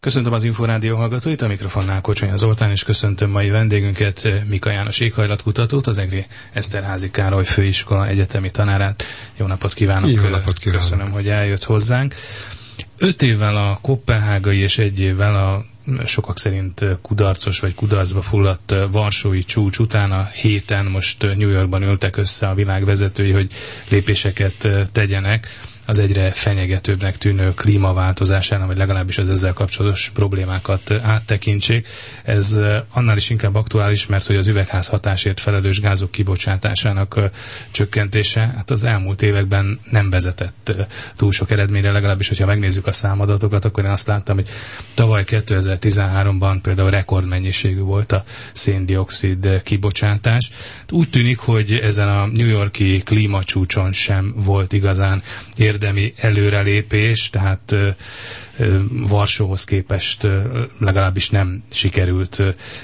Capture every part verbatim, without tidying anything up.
Köszöntöm az Inforádió hallgatóit, a mikrofonnál Kocsonya Zoltán, és köszöntöm mai vendégünket, Mika János éghajlatkutatót, az Egri Eszterházy Károly Főiskola egyetemi tanárát. Jó napot kívánok! Jó napot kívánok! Köszönöm, hogy eljött hozzánk. Öt évvel a koppenhágai és egy évvel a sokak szerint kudarcos vagy kudarcba fulladt varsói csúcs után a héten most New Yorkban ültek össze a világ vezetői, hogy lépéseket tegyenek az egyre fenyegetőbbnek tűnő klímaváltozásán, vagy legalábbis az ezzel kapcsolatos problémákat áttekintsék. Ez annál is inkább aktuális, mert hogy az üvegházhatásért felelős gázok kibocsátásának csökkentése hát az elmúlt években nem vezetett túl sok eredményre, legalábbis, hogyha megnézzük a számadatokat, akkor én azt láttam, hogy tavaly kétezer-tizenháromban például rekordmennyiségű volt a széndioxid kibocsátás. Úgy tűnik, hogy ezen a New York-i klímacsúcson sem volt igazán érdemi előrelépés, tehát Varsóhoz képest legalábbis nem sikerült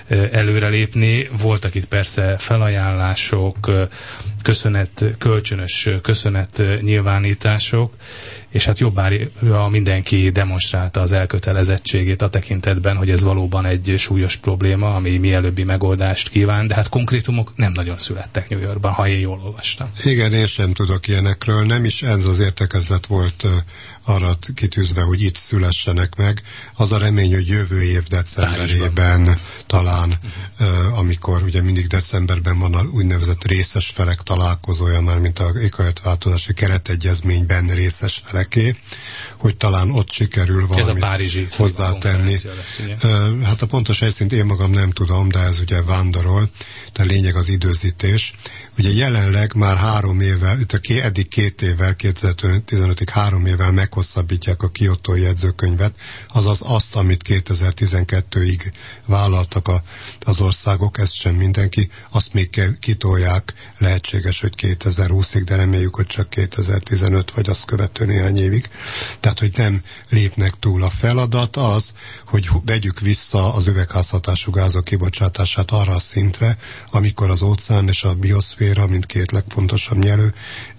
előrelépni. Voltak itt persze felajánlások, köszönet, kölcsönös köszönet nyilvánítások, és hát jobbára mindenki demonstrálta az elkötelezettségét a tekintetben, hogy ez valóban egy súlyos probléma, ami mielőbbi megoldást kíván, de hát konkrétumok nem nagyon születtek New Yorkban, ha én jól olvastam. Igen, én sem tudok ilyenekről, nem is ez az értekezlet volt uh, arra kitűzve, hogy itt szülessenek meg. Az a remény, hogy jövő év decemberében talán, uh, amikor ugye mindig decemberben van a úgynevezett részes felek találkozója, már mint a éghajlatváltozási keretegyezményben részes feleké, hogy talán ott sikerül valamit hozzátenni. Lesz, uh, hát a pontos helyszínt én magam nem tudom, de ez ugye vándorol, de a lényeg az időzítés. Ugye jelenleg már három évvel, eddig két évvel, kétezer-tizenötig három évvel meghosszabbítják a Kiotói jegyzőkönyvet, azaz azt, amit kétezer-tizenkettőig vállaltak a, az országok, ezt sem mindenki, azt még kitolják, lehetséges, hogy kétezer-húszig, de reméljük, hogy csak kétezer-tizenöt, vagy azt követő néhány évig. Tehát, hogy nem lépnek túl. A feladat az, hogy vegyük vissza az üvegházhatású gázok kibocsátását arra a szintre, amikor az óceán és a bioszféra, mint két legfontosabb nyelő,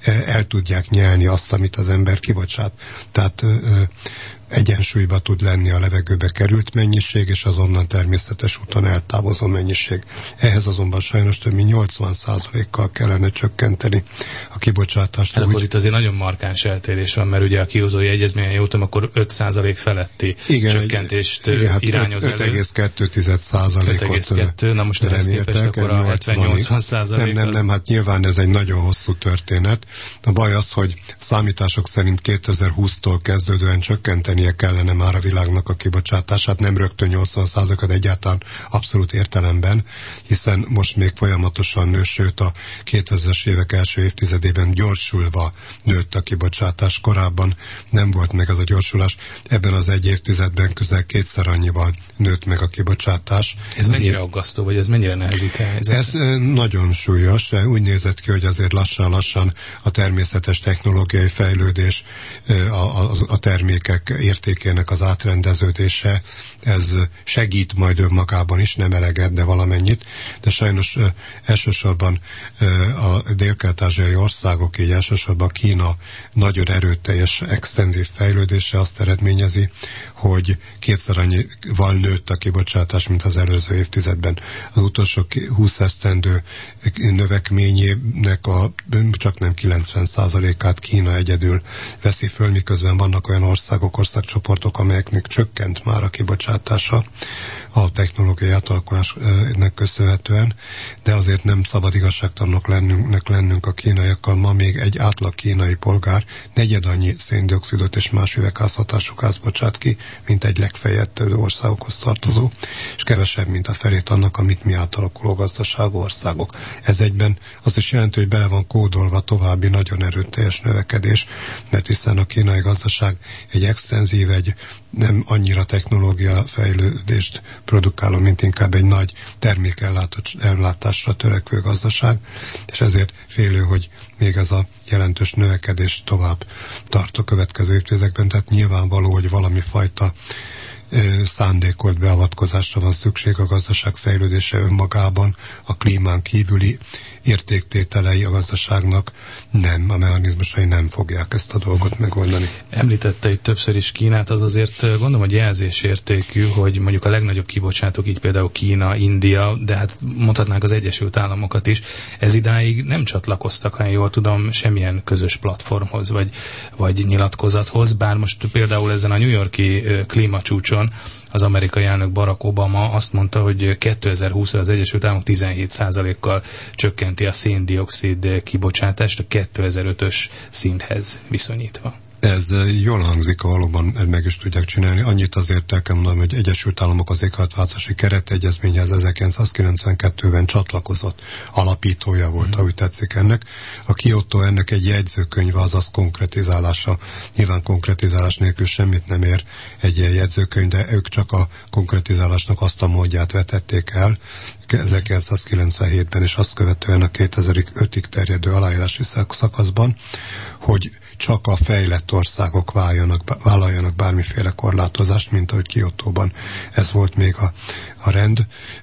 el tudják nyelni azt, amit az ember kibocsát. Tehát egyensúlyba tud lenni a levegőbe került mennyiség, és az onnan természetes úton eltávozó mennyiség. Ehhez azonban sajnos több mint nyolcvan százalékkal kellene csökkenteni a kibocsátást. Hát úgy... akkor itt azért nagyon markáns eltérés van, mert ugye a Kiotói egyezményen jótom, akkor öt százalék feletti igen, csökkentést igen, hát irányoz elő. öt egész kettő százalékot öt egész kettő, na most ehhez képest akkor a hetven-nyolcvan százalék. Nem, nem, nem, hát nyilván ez egy nagyon hosszú történet. A baj az, hogy számítások szerint kétezer-húsztól kezdődően csökkenteni kellene már a világnak a kibocsátását, nem rögtön nyolcvan százalékot, egyáltalán abszolút értelemben, hiszen most még folyamatosan nő, sőt a kétezres évek első évtizedében gyorsulva nőtt a kibocsátás. Korábban nem volt meg ez a gyorsulás. Ebben az egy évtizedben közel kétszer annyival nőtt meg a kibocsátás. Ez mennyire aggasztó, vagy ez mennyire nehezíti a helyzetet? Ez nagyon súlyos. Úgy nézett ki, hogy azért lassan-lassan a természetes technológiai fejlődés, a, a, a termékek értékének az átrendeződése, ez segít majd önmagában is, nem eleget, de valamennyit, de sajnos uh, elsősorban uh, a dél-kelet-ázsiai országok, így elsősorban Kína nagyon erőteljes, extenzív fejlődése azt eredményezi, hogy kétszer annyival nőtt a kibocsátás, mint az előző évtizedben. Az utolsó húsz esztendő növekményének a csak nem kilencven százalékát Kína egyedül veszi föl, miközben vannak olyan országok, országcsoportok, amelyeknek csökkent már a kibocsátása a technológiai átalakulásnak köszönhetően, de azért nem szabad igazságtalanok lennünk, lennünk a kínaiakkal. Ma még egy átlag kínai polgár negyed annyi széndioxidot és más üvegházhatású gáz bocsát ki, mint egy legfejlettebb országokhoz tartozó, és kevesebb, mint a felét annak, amit mi átalakuló gazdaságú országok. Ez egyben azt is jelenti, hogy bele van kódolva további nagyon erőteljes növekedés, mert hiszen a kínai gazdaság egy extenzív, egy nem annyira technológia fejlődést produkáló, mint inkább egy nagy termékellátásra törekvő gazdaság, és ezért félő, hogy még ez a jelentős növekedés tovább tart a következő évtizedekben, tehát nyilvánvaló, hogy valami fajta szándékolt beavatkozásra van szükség a gazdaság fejlődése önmagában, a klímán kívüli értéktételei a gazdaságnak nem, a mechanizmusai nem fogják ezt a dolgot megoldani. Említette itt többször is Kínát, az azért gondolom, hogy jelzésértékű, hogy mondjuk a legnagyobb kibocsátók, így például Kína, India, de hát mondhatnánk az Egyesült Államokat is, ez idáig nem csatlakoztak, ha jól tudom, semmilyen közös platformhoz, vagy, vagy nyilatkozathoz, bár most például ezen a New York-i klímacsúcson az amerikai elnök Barack Obama azt mondta, hogy kétezer-húszra az Egyesült Államok tizenhét százalékkal csökkenti a szén-dioxid kibocsátást a kétezer-ötös szinthez viszonyítva. Ez jól hangzik, valóban meg is tudják csinálni. Annyit azért el kell mondanom, hogy Egyesült Államok az éghajlatváltozási keretegyezményhez ezerkilencszázkilencvenkettőben csatlakozott, alapítója volt, mm. ahogy tetszik ennek. A Kyoto ennek egy jegyzőkönyve, azaz konkretizálása. Nyilván konkretizálás nélkül semmit nem ér egy ilyen jegyzőkönyv, de ők csak a konkretizálásnak azt a módját vetették el ezerkilencszázkilencvenhétben, és azt követően a kétezer-ötig terjedő aláírási szakaszban, hogy csak a fejlett országok váljanak, vállaljanak bármiféle korlátozást, mint ahogy Kiotóban ez volt még a, a rend.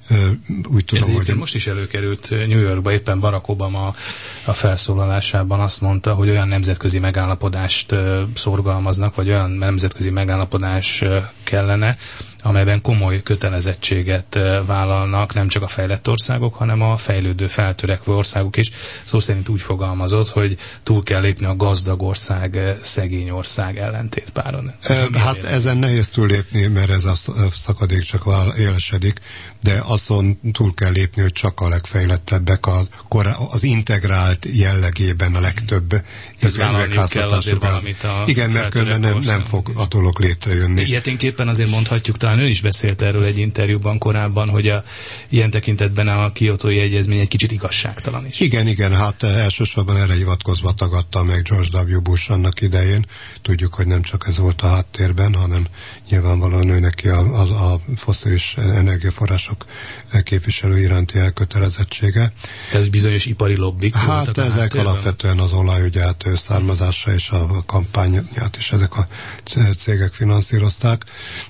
Úgy tudom, ez hogy... most is előkerült New Yorkba, éppen Barack Obama a felszólalásában azt mondta, hogy olyan nemzetközi megállapodást szorgalmaznak, vagy olyan nemzetközi megállapodás kellene, amelyben komoly kötelezettséget vállalnak nem csak a fejlett országok, hanem a fejlődő, feltörekvő országok is. Szó szerint úgy fogalmazott, hogy túl kell lépni a gazdag ország, szegény ország ellentétpáron. Hát érde? Ezen nehéz túllépni, mert ez a szakadék csak élesedik, de azon túl kell lépni, hogy csak a legfejlettebbek a, az integrált jellegében a legtöbb üvegházhatású gáz. Igen, mert különben nem, nem fog a dolog létrejönni. Ilyeténképpen azért mondhatjuk, talán ön is beszélt erről egy interjúban korábban, hogy a, ilyen tekintetben a Kiotói Egyezmény egy kicsit igazságtalan is. Igen, igen, hát elsősorban erre hivatkozva tagadta meg George W. Bush annak idején. Tudjuk, hogy nem csak ez volt a háttérben, hanem nyilvánvalóan ő neki a, a, a fosszilis energiaforrások képviselő iránti elkötelezettsége. Tehát bizonyos ipari lobbik hát voltak a ezek háttérben? Alapvetően az olajügyát, ő származása és a kampányát is ezek a cégek finanszírozták.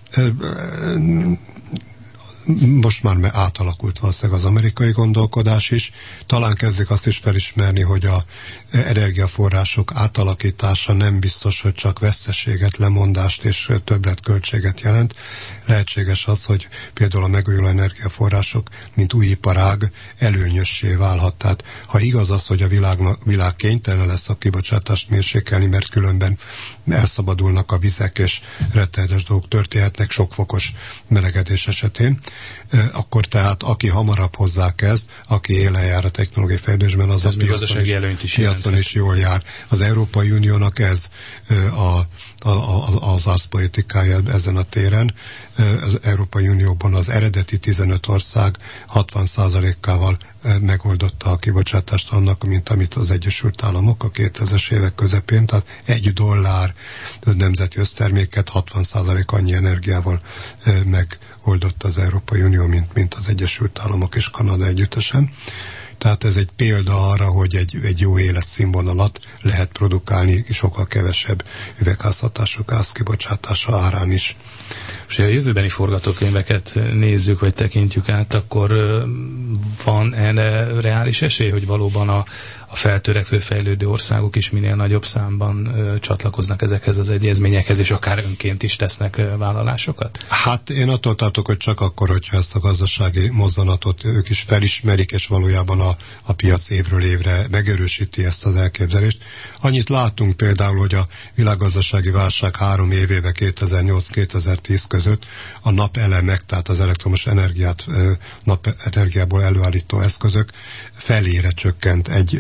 Most már átalakult valószínűleg az amerikai gondolkodás is. Talán kezdik azt is felismerni, hogy a energiaforrások átalakítása nem biztos, hogy csak veszteséget, lemondást és többletköltséget jelent. Lehetséges az, hogy például a megújuló energiaforrások, mint új iparág előnyössé válhat. Tehát ha igaz az, hogy a világ, világ kénytelen lesz a kibocsátást mérsékelni, mert különben elszabadulnak a vizek, és rettenetes dolgok történhetnek sokfokos melegedés esetén, akkor tehát aki hamarabb hozzákezd, aki élen jár a technológiai fejlődésben, az ez a piacon is, is, piacon is jól jár. Az Európai Uniónak ez a, a, a, az arszpolitikája ezen a téren. Az Európai Unióban az eredeti tizenöt ország hatvan százalékával megoldotta a kibocsátást annak, mint amit az Egyesült Államok a kétezres évek közepén, tehát egy dollár nemzeti összterméket hatvan százalék annyi energiával megoldotta az Európai Unió, mint, mint az Egyesült Államok és Kanada együttesen. Tehát ez egy példa arra, hogy egy, egy jó életszínvonalat lehet produkálni sokkal kevesebb üvegházhatású gáz kibocsátása árán is. És ha a jövőbeni forgatókönyveket nézzük, vagy tekintjük át, akkor van erre reális esély, hogy valóban a, a feltörekvő, fejlődő országok is minél nagyobb számban ö, csatlakoznak ezekhez az egyezményekhez, és akár önként is tesznek ö, vállalásokat? Hát én attól tartok, hogy csak akkor, hogyha ezt a gazdasági mozzanatot ők is felismerik, és valójában a, a piac évről évre megerősíti ezt az elképzelést. Annyit látunk például, hogy a világgazdasági válság három évében kétezer-nyolc kétezer-tíz között a napelemek, tehát az elektromos energiát napenergiából előállító eszközök felére csökkent egy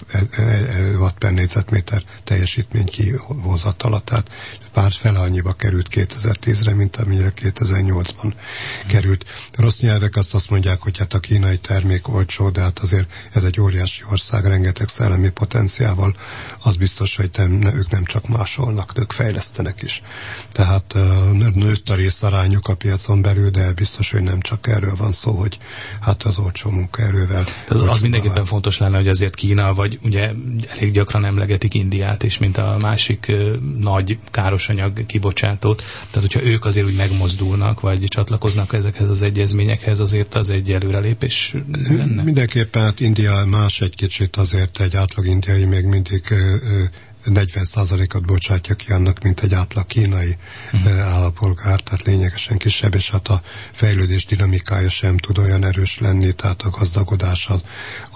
watt per négyzetméter teljesítmény kihozatala, tehát pár fele annyiba került kétezer-tízre, mint amire kétezer-nyolcban hmm. került. Rossz nyelvek azt azt mondják, hogy hát a kínai termék olcsó, de hát azért ez egy óriási ország, rengeteg szellemi potenciával, az biztos, hogy nem, ne, ők nem csak másolnak, de ők fejlesztenek is. Tehát nőtt a részarányuk a piacon belül, de biztos, hogy nem csak erről van szó, hogy hát az olcsó munkaerővel. Az, az mindenképpen fontos lenne, hogy azért Kína, vagy ugye elég gyakran emlegetik Indiát is, mint a másik uh, nagy károsanyag kibocsátót. Tehát, hogyha ők azért úgy megmozdulnak, vagy csatlakoznak ezekhez az egyezményekhez, azért az egy előrelépés lenne. Mindenképpen hát India más egy kicsit, azért egy átlag indiai még mindig uh, negyven százalékot bocsátja ki annak, mint egy átlag kínai uh-huh. állampolgár, tehát lényegesen kisebb, és hát a fejlődés dinamikája sem tud olyan erős lenni, tehát a gazdagodás, a,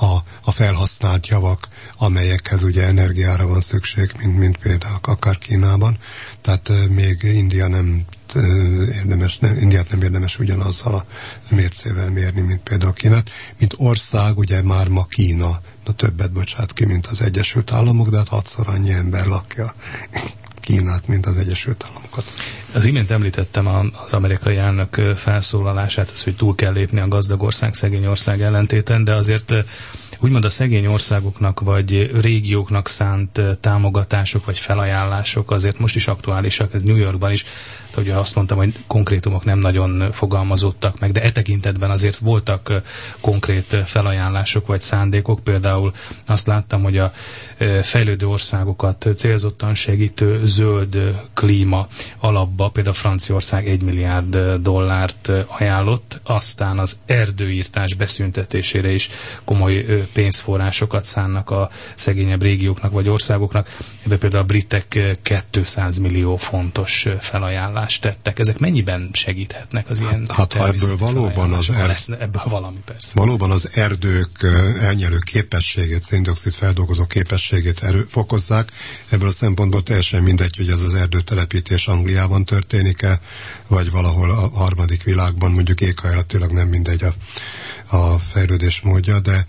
a felhasznált javak, amelyekhez ugye energiára van szükség, mint, mint például akár Kínában, tehát még India nem érdemes, nem, Indiát nem érdemes ugyanazzal a mércével mérni, mint például Kínát. Mint ország, ugye már ma Kína na, többet bocsát ki, mint az Egyesült Államok, de hát hatszor annyi ember lakja Kínát, mint az Egyesült Államokat. Az imént említettem az amerikai elnök felszólalását, az, hogy túl kell lépni a gazdag ország, szegény ország ellentéten, de azért úgymond a szegény országoknak vagy régióknak szánt támogatások vagy felajánlások azért most is aktuálisak, ez New Yorkban is. Tehát ugye azt mondtam, hogy konkrétumok nem nagyon fogalmazódtak meg, de e tekintetben azért voltak konkrét felajánlások vagy szándékok. Például azt láttam, hogy a fejlődő országokat célzottan segítő zöld klíma alapba például Franciaország egy milliárd dollárt ajánlott, aztán az erdőírtás beszüntetésére is komoly pénzforrásokat szánnak a szegényebb régióknak vagy országoknak. Ebben például a britek kétszáz millió fontos felajánlást tettek. Ezek mennyiben segíthetnek az ilyen hát, hát ha ebből valóban az, er... lesz ebből valami, persze. valóban az erdők elnyelő képességét, szén-dioxid feldolgozó képességét erő, fokozzák, ebből a szempontból teljesen mindegy, hogy ez az erdőtelepítés Angliában történik-e, vagy valahol a harmadik világban, mondjuk éghajlatilag nem mindegy a, a fejlődés módja, de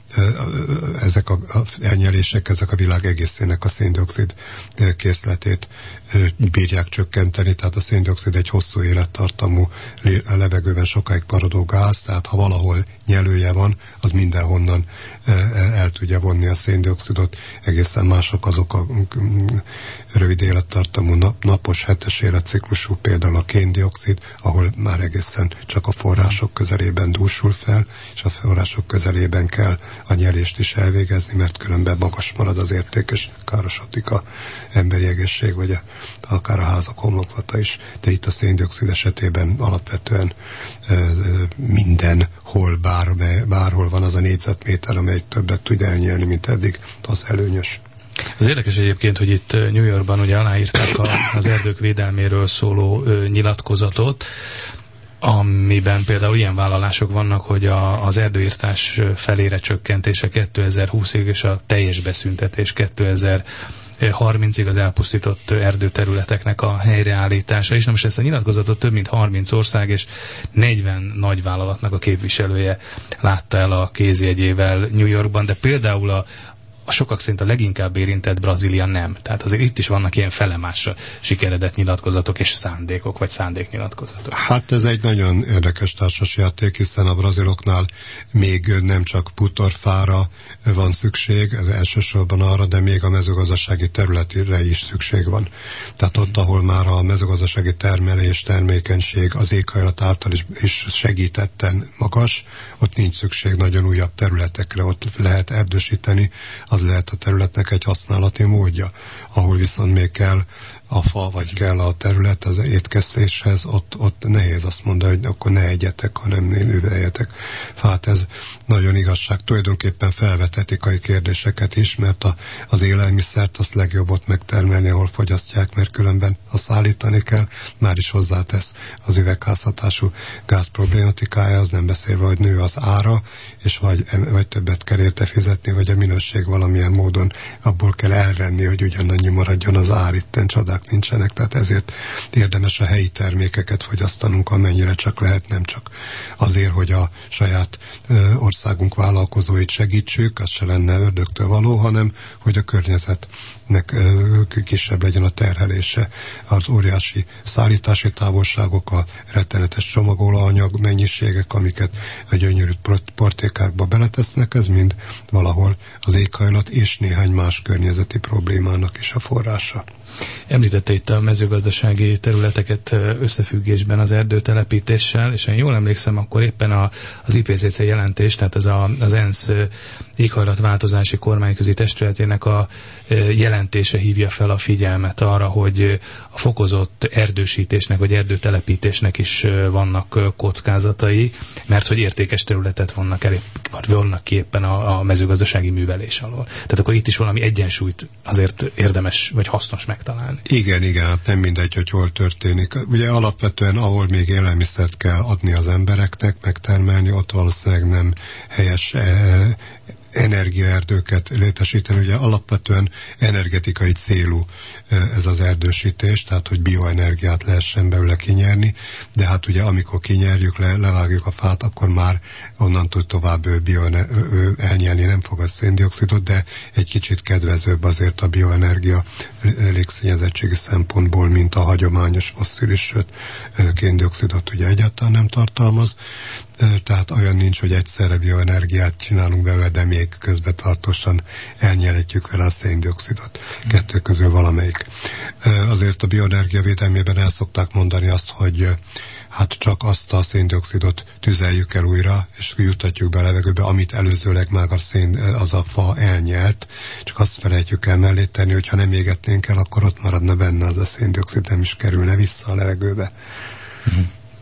ezek a elnyelések, ezek a világ egészének a szén-dioxid készletét bírják csökkenteni, tehát a szén-dioxid egy hosszú élettartamú, a levegőben sokáig maradó gáz, tehát ha valahol nyelője van, az mindenhonnan el tudja vonni a szén-dioxidot, egészen mások azok a rövid élettartamú napos, hetes életciklusú, például a kén-dioxid, ahol már egészen csak a források közelében dúsul fel, és a források közelében kell a nyelést is elvégezni, mert különben magas marad az érték, és károsodik az emberi egészség, vagy a, akár a házak homlokzata is. De itt a szén-dioxid esetében alapvetően e, mindenhol, bár, bárhol van az a négyzetméter, amely többet tud elnyelni, mint eddig, az előnyös. Az érdekes egyébként, hogy itt New Yorkban ugye aláírták a, az erdők védelméről szóló ö, nyilatkozatot, amiben például ilyen vállalások vannak, hogy a, az erdőírtás felére csökkentése kétezer-húszig és a teljes beszüntetés kétezer-harmincig az elpusztított erdőterületeknek a helyreállítása is. Na most ezt a nyilatkozatot több mint harminc ország és negyven nagyvállalatnak a képviselője látta el a kézjegyével New Yorkban, de például a a sokak szerint a leginkább érintett Brazília nem. Tehát azért itt is vannak ilyen felemásra sikeredett nyilatkozatok és szándékok, vagy szándéknyilatkozatok. Hát ez egy nagyon érdekes társasjáték, hiszen a braziloknál még nem csak bútorfára van szükség, ez elsősorban arra, de még a mezőgazdasági területére is szükség van. Tehát ott, ahol már a mezőgazdasági termelés, termékenység az éghajlat által is, is segítetten magas, ott nincs szükség nagyon újabb területekre, ott lehet erdősíteni, az lehet a területnek egy használati módja. Ahol viszont még kell a fa, vagy kell a terület az étkezéshez, ott, ott nehéz azt mondani, hogy akkor ne egyetek, hanem növeljetek fát. Ez nagyon igazság. Tulajdonképpen felvet etikai kérdéseket is, mert a, az élelmiszert azt legjobb ott megtermelni, ahol fogyasztják, mert különben azt szállítani kell, már is hozzátesz az üvegházhatású gáz problématikája, az nem beszélve, hogy nő az ára, és vagy, vagy többet kell érte fizetni, vagy a minőség valamilyen módon abból kell elvenni, hogy ugyanannyi maradjon az ár, itten csodák nincsenek, tehát ezért érdemes a helyi termékeket fogyasztanunk, amennyire csak lehet, nem csak azért, hogy a saját ö, országunk vállalkozóit segítsük, az se lenne ördögtől való, hanem hogy a környezet kisebb legyen a terhelése. Az óriási szállítási távolságok, a rettenetes csomagolóanyag mennyiségek, amiket a gyönyörű portékákba beletesznek, ez mind valahol az éghajlat és néhány más környezeti problémának is a forrása. Említette itt a mezőgazdasági területeket összefüggésben az erdőtelepítéssel, és én jól emlékszem, akkor éppen a, az i pé cé cé jelentés, tehát ez a, az ENSZ éghajlatváltozási kormányközi testületének a jelentése hívja fel a figyelmet arra, hogy a fokozott erdősítésnek vagy erdőtelepítésnek is vannak kockázatai, mert hogy értékes területet vannak, el, vannak ki éppen a, a mezőgazdasági művelés alól. Tehát akkor itt is valami egyensúlyt azért érdemes vagy hasznos megtalálni. Igen, igen, hát nem mindegy, hogy hol történik. Ugye alapvetően, ahol még élelmiszert kell adni az embereknek, megtermelni, ott valószínűleg nem helyes eh, energiaerdőket létesíteni. Ugye alapvetően energetikai célú ez az erdősítés, tehát hogy bioenergiát lehessen belőle kinyerni, de hát ugye amikor kinyerjük, le, levágjuk a fát, akkor már onnantól tovább ő, bio, ő elnyelni nem fog a széndioxidot, de egy kicsit kedvezőbb azért a bioenergia légszennyezettségi szempontból, mint a hagyományos fosszilis, sőt kén-dioxidot ugye egyáltalán nem tartalmaz. Tehát olyan nincs, hogy egyszerre bioenergiát csinálunk belőle, de még közbetartósan elnyeletjük vele a széndioxidot. Kettő közül valamelyik. Azért a bioenergia védelmében el szokták mondani azt, hogy hát csak azt a széndioxidot tüzeljük el újra, és jutatjuk be a levegőbe, amit előzőleg már a szén, az a fa elnyelt, csak azt felejtjük el mellé tenni, hogyha nem égetnénk el, akkor ott maradna benne az a széndioxid, nem is kerülne vissza a levegőbe. Mm-hmm.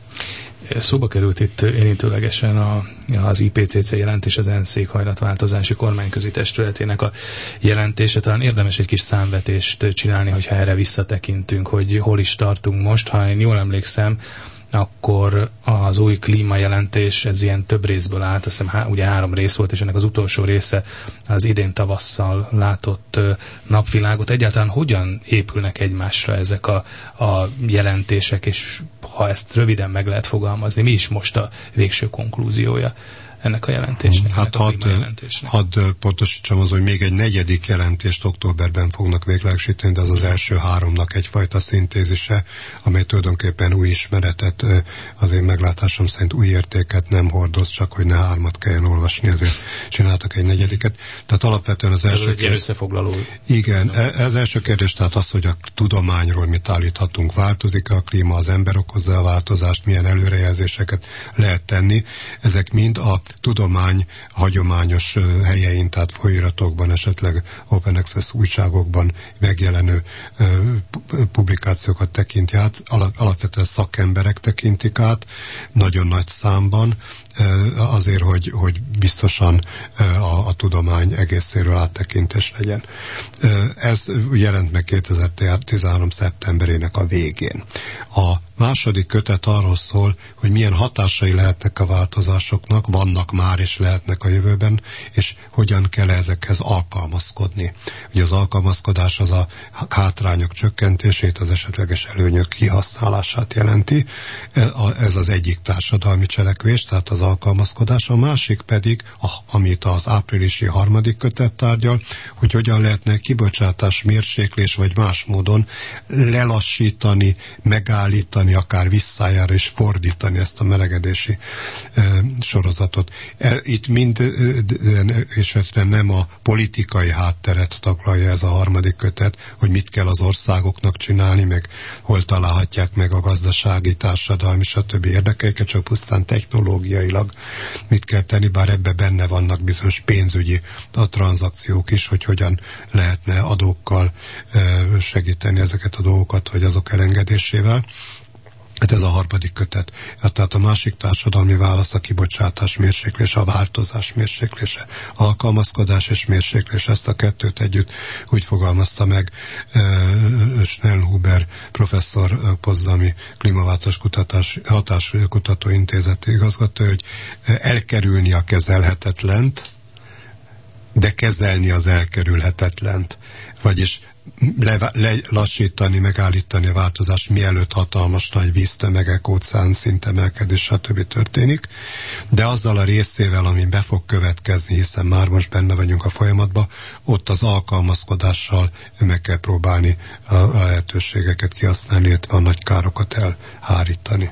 Szóba került itt érintőlegesen a, az i pé cé cé jelentés, az ENSZ éghajlatváltozási kormányközi testületének a jelentése. Talán érdemes egy kis számvetést csinálni, hogyha erre visszatekintünk, hogy hol is tartunk most. Ha én jól emlékszem, akkor az új klímajelentés, ez ilyen több részből állt, azt hiszem há, ugye három rész volt, és ennek az utolsó része az idén tavasszal látott napvilágot. Egyáltalán hogyan épülnek egymásra ezek a, a jelentések, és ha ezt röviden meg lehet fogalmazni, mi is most a végső konklúziója ennek a jelentésnek? Hát hadd had pontosítsam az, hogy még egy negyedik jelentést októberben fognak véglegesíteni, de az az első háromnak egyfajta szintézise, amely tulajdonképpen új ismeretet, az én meglátásom szerint új értéket nem hordoz, csak hogy ne hármat kelljen olvasni, ezért csináltak egy negyediket. Tehát alapvetően az első... Ez egy összefoglaló. Igen, az első kérdés tehát az, hogy a tudományról mit állíthatunk, változik a klíma, az ember okozza a változást, milyen előrejelzéseket lehet tenni. Ezek mind a tudomány hagyományos helyein, tehát folyóiratokban, esetleg open access újságokban megjelenő publikációkat tekinti át, alapvetően szakemberek tekintik át, nagyon nagy számban, azért, hogy, hogy biztosan a, a tudomány egészéről áttekintés legyen. Ez jelent meg kétezer-tizenhárom szeptemberének a végén. A második kötet arról szól, hogy milyen hatásai lehetnek a változásoknak, vannak már és lehetnek a jövőben, és hogyan kell ezekhez alkalmazkodni. Ugye az alkalmazkodás az a hátrányok csökkentését, az esetleges előnyök kihasználását jelenti. Ez az egyik társadalmi cselekvés, tehát az alkalmazkodás. A másik pedig, amit az áprilisi harmadik kötet tárgyal, hogy hogyan lehetne kibocsátás, mérséklés vagy más módon lelassítani, megállítani, akár visszájára és fordítani ezt a melegedési e, sorozatot. E, itt mind esetben nem a politikai hátteret taglalja ez a harmadik kötet, hogy mit kell az országoknak csinálni, meg hol találhatják meg a gazdasági, társadalmi, stb. Érdekeiket, csak pusztán technológiailag mit kell tenni, bár ebbe benne vannak bizonyos pénzügyi a tranzakciók is, hogy hogyan lehetne adókkal e, segíteni ezeket a dolgokat, vagy azok elengedésével. Hát ez a harmadik kötet. Tehát a másik társadalmi válasz a kibocsátás mérséklése, a változás mérséklése, alkalmazkodás és mérséklés. Ezt a kettőt együtt úgy fogalmazta meg uh, Schnellhuber professzor, potsdami klímaváltozás kutatás, hatáskutató intézet igazgató, hogy elkerülni a kezelhetetlent, de kezelni az elkerülhetetlent. Vagyis le, lelassítani, megállítani a változást, mielőtt hatalmas nagy víztömegek, óceán szintemelkedés, stb. Történik, de azzal a részével, ami be fog következni, hiszen már most benne vagyunk a folyamatban, ott az alkalmazkodással meg kell próbálni a, a lehetőségeket kihasználni, illetve a nagy károkat elhárítani.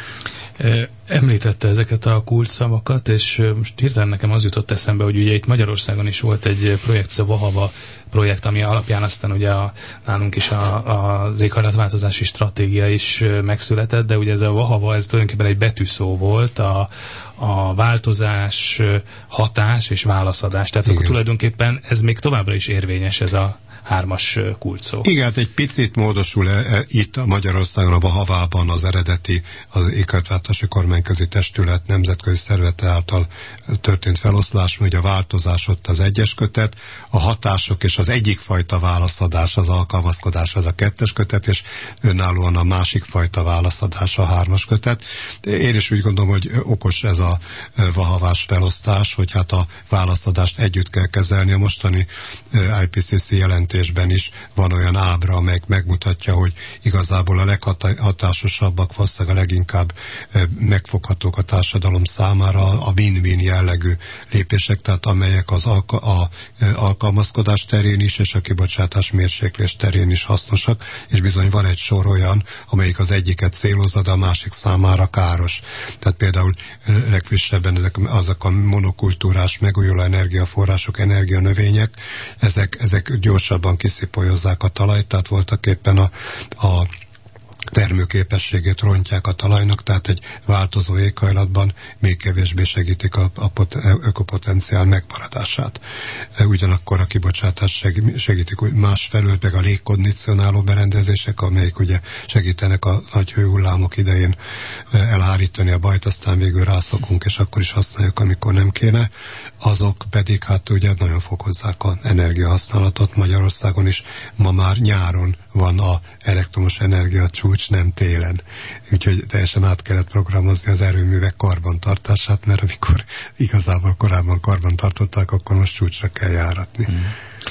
Említette ezeket a kulcsszavakat, és most hirtelen nekem az jutott eszembe, hogy ugye itt Magyarországon is volt egy projekt, ez a Vahava projekt, ami alapján aztán ugye a, nálunk is a, a, az éghajlatváltozási stratégia is megszületett, de ugye ez a Vahava, ez tulajdonképpen egy betűszó volt, a, a változás, hatás és válaszadás. Tehát akkor tulajdonképpen ez még továbbra is érvényes, ez a hármas kulcsszó. Igen, egy picit módosul e, e, itt a Magyarországon, a Vahavában az eredeti, az éghajlatváltozási kormányközi testület nemzetközi szervezete által történt feloszlás, hogy a változás ott az egyes kötet, a hatások és az egyik fajta válaszadás, az alkalmazkodás az a kettes kötet, és önállóan a másik fajta válaszadás a hármas kötet. Én is úgy gondolom, hogy okos ez a vahavás felosztás, hogy hát a válaszadást együtt kell kezelni. A mostani I P C C jelentésben is van olyan ábra, amely megmutatja, hogy igazából a leghatásosabbak, valószínűleg a leginkább megfoghatók a társadalom számára a win-win jellegű lépések, tehát amelyek az alka- a alkalmazkodás terén is, és a kibocsátás mérséklés terén is hasznosak, és bizony van egy sor olyan, amelyik az egyiket célozza, de a másik számára káros. Tehát például legfrissebben ezek, azok a monokultúrás megújuló energiaforrások, energianövények, ezek, ezek gyorsabban kiszipolyozzák a talajt, tehát voltak éppen a, a termőképességét rontják a talajnak, tehát egy változó éghajlatban még kevésbé segítik a, a pot, ökopotenciál megmaradását. Ugyanakkor a kibocsátás segítik másfelől, meg a légkondicionáló berendezések, amelyik ugye segítenek a nagy hőhullámok idején elhárítani a bajt, aztán végül rászokunk, és akkor is használjuk, amikor nem kéne. Azok pedig hát ugye nagyon fokozzák az energiahasználatot. Magyarországon is ma már nyáron van a elektromos energia csúcs, nem télen. Úgyhogy teljesen át kellett programozni az erőművek karbantartását, mert amikor igazából korábban karbantartották, akkor most csúcsra kell járatni. Hmm.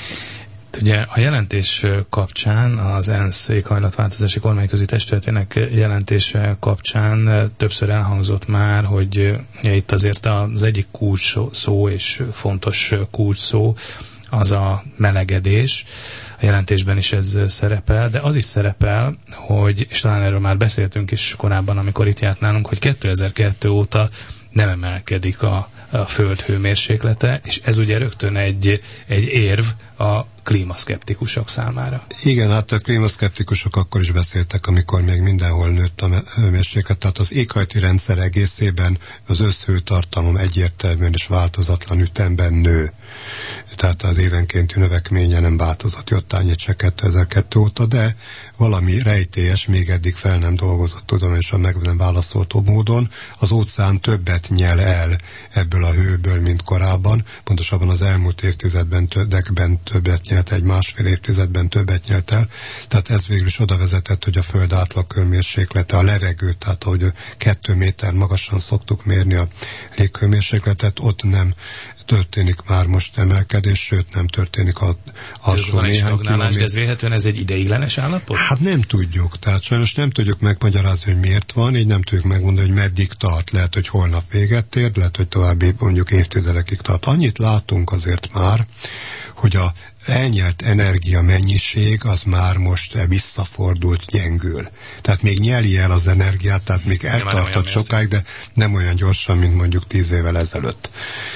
Ugye a jelentés kapcsán, az ENSZ éghajlatváltozási kormányközi testületének jelentése kapcsán többször elhangzott már, hogy itt azért az egyik kulcs szó és fontos kulcs szó az a melegedés. A jelentésben is ez szerepel, de az is szerepel, hogy, és talán erről már beszéltünk is korábban, amikor itt járt nálunk, hogy kétezer-kettő óta nem emelkedik a, a föld hőmérséklete, és ez ugye rögtön egy, egy érv a klímaszkeptikusok számára. Igen, hát a klímaszkeptikusok akkor is beszéltek, amikor még mindenhol nőtt a hőmérséklet, tehát az éghajlati rendszer egészében az összhőtartalom egyértelműen és változatlan ütemben nő. Tehát az évenkénti növekménye nem változott jottányit se kétezer-kettő óta, de valami rejtélyes, még eddig fel nem dolgozott tudományosan meg nem válaszolható módon az óceán többet nyel el ebből a hőből, mint korábban. Pontosabban az elmúlt évtizedben többekben többet nyelt, egy másfél évtizedben többet nyelt el. Tehát ez végül is oda vezetett, hogy a föld átlag hőmérséklete, a levegő, tehát ahogy kettő méter magasan szoktuk mérni a léghőmérsékletet, ott nem történik már most emelkedés, sőt nem történik a alsó néhány kilométer. Ez véletlenül ez egy ideiglenes állapot? Hát nem tudjuk, tehát sajnos nem tudjuk megmagyarázni, hogy miért van, így nem tudjuk megmondani, hogy meddig tart. Lehet, hogy holnap véget ér, lehet, hogy további mondjuk évtizedekig tart. Annyit látunk azért már, hogy a elnyelt energia mennyiség az már most visszafordult, gyengül. Tehát még nyeli el az energiát, tehát még eltartott sokáig, de nem olyan gyorsan, mint mondjuk tíz évvel ezelőtt.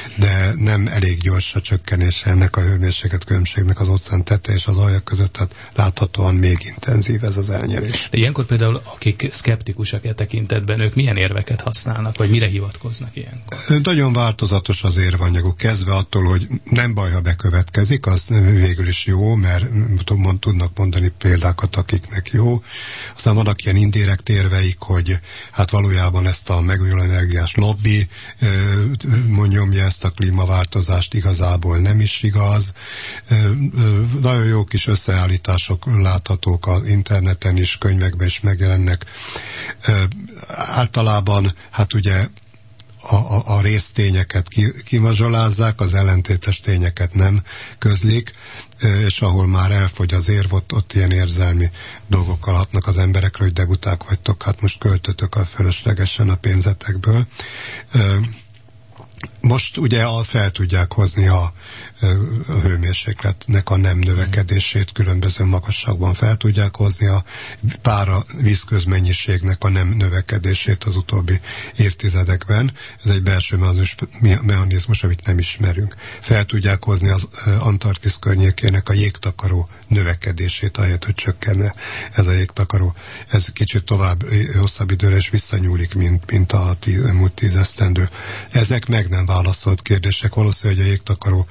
De nem elég gyors a csökkenése ennek a hőmérséklet különbségnek az óceán tete és az alja között, tehát láthatóan még intenzív ez az elnyelés. De ilyenkor például, akik szkeptikusak e tekintetben, ők milyen érveket használnak, vagy mire hivatkoznak ilyenkor? Nagyon változatos az érvanyaguk, kezdve attól, hogy nem baj, ha bekövetkezik, az végül is jó, mert tudnak mondani példákat, akiknek jó. Aztán vannak ilyen indirekt érveik, hogy hát valójában ezt a megújuló energiás lobby nyomja ezt a klímaváltozást, igazából nem is igaz. Nagyon jó kis összeállítások láthatók az interneten is, könyvekben is megjelennek. Általában hát ugye a, a, a résztényeket kimazsolázzák, az ellentétes tényeket nem közlik, és ahol már elfogy az érv, ott, ott ilyen érzelmi dolgokkal hatnak az emberekre, hogy deguták vagytok, hát most költötök a fölöslegesen a pénzetekből. Most ugye fel tudják hozni a, a hőmérsékletnek a nem növekedését, különböző magasságban fel tudják hozni a pára vízközmennyiségnek a nem növekedését az utóbbi évtizedekben. Ez egy belső mechanizmus, amit nem ismerünk. Fel tudják hozni az Antarktisz környékének a jégtakaró növekedését, ahelyett, hogy csökkenne ez a jégtakaró. Ez kicsit tovább, hosszabb időre is visszanyúlik, mint, mint a múlt tíz esztendő. Ezek meg nem válaszolt kérdések. Valószínűleg, hogy a jégtakaró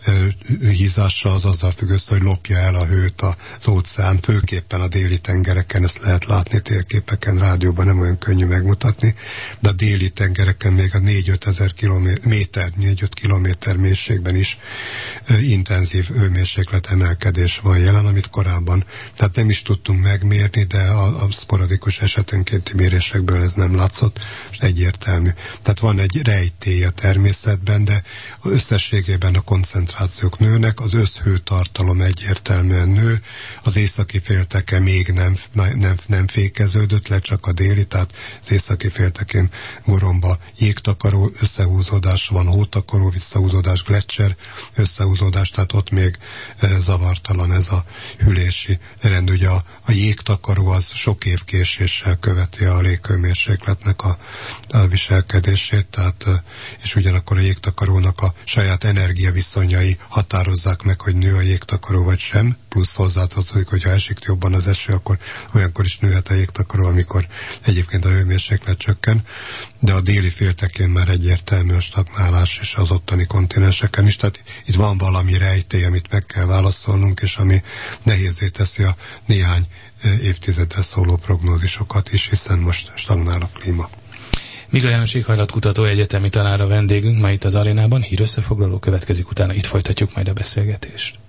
hízása az azzal függ össze, hogy lopja el a hőt az óceán, főképpen a déli tengereken, ezt lehet látni térképeken, rádióban nem olyan könnyű megmutatni, de a déli tengereken még a négy-öt ezer kilométer, négy-öt kilométer mélységben is ö, intenzív hőmérséklet emelkedés van jelen, amit korábban, tehát nem is tudtunk megmérni, de a, a szporadikus esetenkénti mérésekből ez nem látszott, és egyértelmű. Tehát van egy rejtély a természetben, de összességében a koncentrációk nőnek, az összhőtartalom egyértelműen nő, az északi félteke még nem, nem, nem fékeződött le, csak a déli, tehát az északi féltekén Goromba jégtakaró, összehúzódás van, hótakaró, visszahúzódás, gletszer, összehúzódás, tehát ott még e, zavartalan ez a hűlési rend. Ugye a, a jégtakaró az sok év késéssel követi a léghőmérsékletnek a, a viselkedését, tehát, és ugyanakkor a jégtakarónak a saját energiaviszonyai határozzák meg, hogy nő a jégtakaró vagy sem, plusz hozzátartozik, hogyha esik jobban az eső, akkor olyankor is nőhet a jégtakaró, amikor egyébként a hőmérséklet csökken, de a déli féltekén már egyértelmű a stagnálás és az ottani kontinenseken is, tehát itt van valami rejtély, amit meg kell válaszolnunk, és ami nehézé teszi a néhány évtizedre szóló prognózisokat is, hiszen most stagnál a klíma. Miga János éghajlatkutató egyetemi tanár a vendégünk ma itt az arénában, hír összefoglaló következik, utána itt folytatjuk majd a beszélgetést.